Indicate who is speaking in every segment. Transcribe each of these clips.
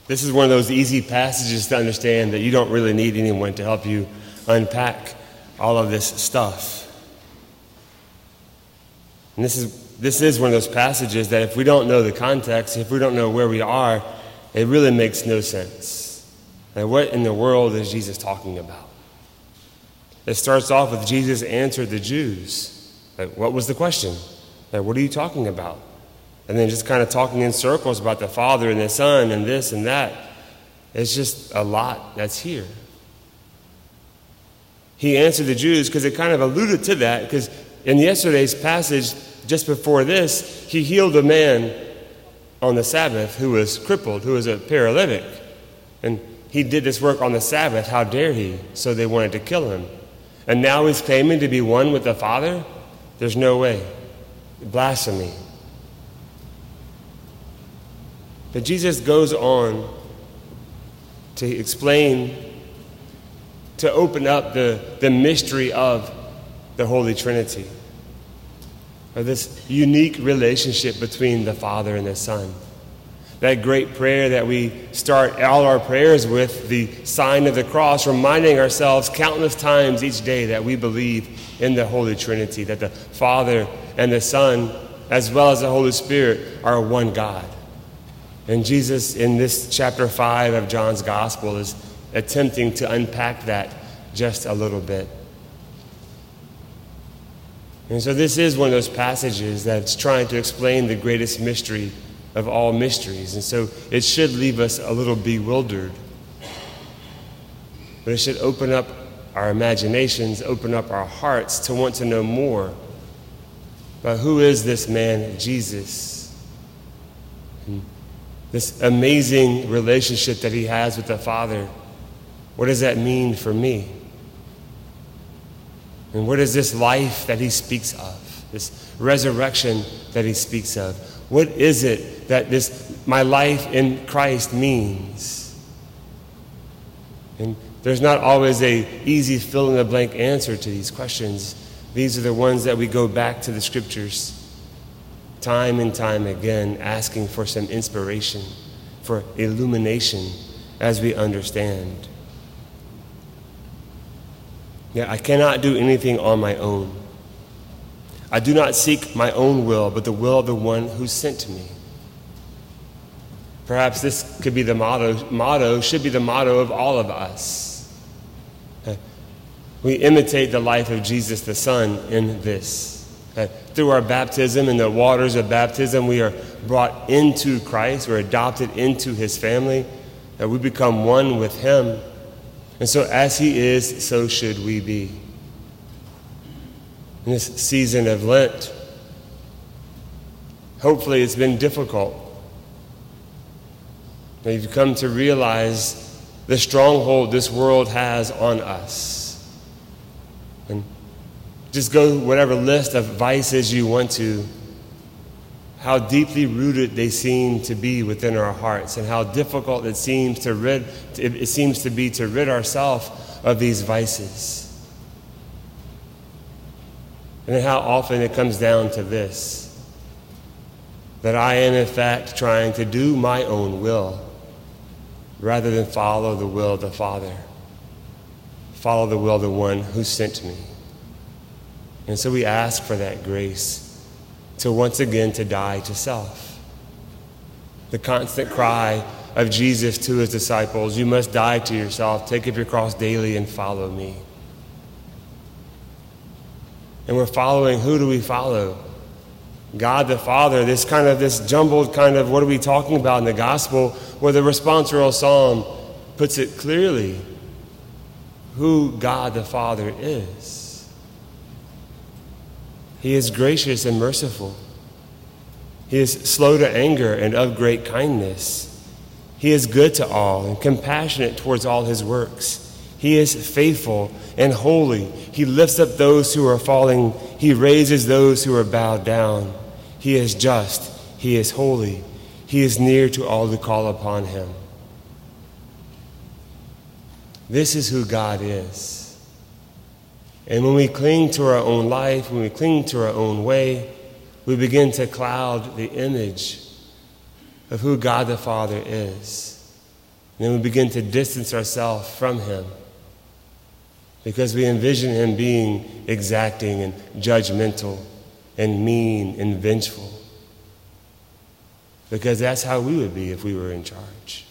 Speaker 1: This is one of those easy passages to understand that you don't really need anyone to help you unpack all of this stuff. And this is one of those passages that if we don't know the context, if we don't know where we are, it really makes no sense. And what in the world is Jesus talking about? It starts off with Jesus answered the Jews. Like, what was the question? Like, what are you talking about? And then just kind of talking in circles about the Father and the Son and this and that. It's just a lot that's here. He answered the Jews because it kind of alluded to that, because in yesterday's passage, just before this, he healed a man on the Sabbath who was crippled, who was a paralytic. And he did this work on the Sabbath. How dare he? So they wanted to kill him. And now he's claiming to be one with the Father? There's no way. Blasphemy. But Jesus goes on to explain, to open up the mystery of the Holy Trinity, or this unique relationship between the Father and the Son. That great prayer that we start all our prayers with, the sign of the cross, reminding ourselves countless times each day that we believe in the Holy Trinity, that the Father and the Son, as well as the Holy Spirit, are one God. And Jesus, in this chapter 5 of John's Gospel, is attempting to unpack that just a little bit. And so this is one of those passages that's trying to explain the greatest mystery of all mysteries. And so it should leave us a little bewildered. But it should open up our imaginations, open up our hearts to want to know more about who is this man, Jesus. And this amazing relationship that he has with the Father. What does that mean for me? And what is this life that he speaks of? This resurrection that he speaks of? What is it that my life in Christ means? And there's not always an easy fill-in-the-blank answer to these questions. These are the ones that we go back to the Scriptures time and time again, asking for some inspiration, for illumination as we understand. Yeah, I cannot do anything on my own. I do not seek my own will, but the will of the one who sent me. Perhaps this could be the motto, should be the motto of all of us. We imitate the life of Jesus the Son in this. Through our baptism, in the waters of baptism, we are brought into Christ. We're adopted into his family. That we become one with him. And so as he is, so should we be. In this season of Lent, hopefully it's been difficult. And you've come to realize the stronghold this world has on us. And just go whatever list of vices you want to, how deeply rooted they seem to be within our hearts, and how difficult it seems to be to rid ourselves of these vices. And how often it comes down to this, that I am in fact trying to do my own will rather than follow the will of the Father, follow the will of the one who sent me. And so we ask for that grace to once again to die to self. The constant cry of Jesus to his disciples, you must die to yourself, take up your cross daily and follow me. And we're following, who do we follow? God the Father, this jumbled kind of, what are we talking about in the gospel, where the responsorial psalm puts it clearly, who God the Father is. He is gracious and merciful. He is slow to anger and of great kindness. He is good to all and compassionate towards all his works. He is faithful and holy. He lifts up those who are falling. He raises those who are bowed down. He is just. He is holy. He is near to all who call upon him. This is who God is. And when we cling to our own life, when we cling to our own way, we begin to cloud the image of who God the Father is. And then we begin to distance ourselves from him because we envision him being exacting and judgmental and mean and vengeful. Because that's how we would be if we were in charge.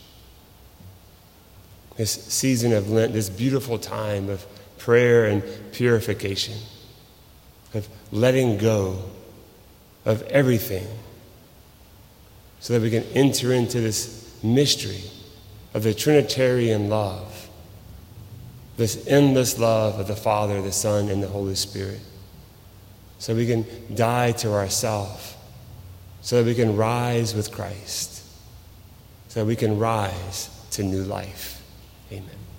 Speaker 1: This season of Lent, this beautiful time of prayer and purification, of letting go of everything so that we can enter into this mystery of the Trinitarian love, this endless love of the Father, the Son, and the Holy Spirit. So we can die to ourselves, so that we can rise with Christ, so that we can rise to new life. Amen.